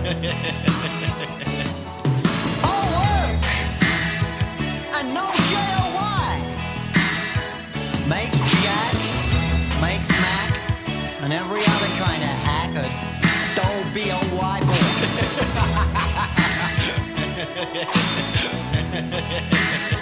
All work and no J-O-Y. Make Jack, make Smack, and every other kind of hacker. Don't be a Y boy.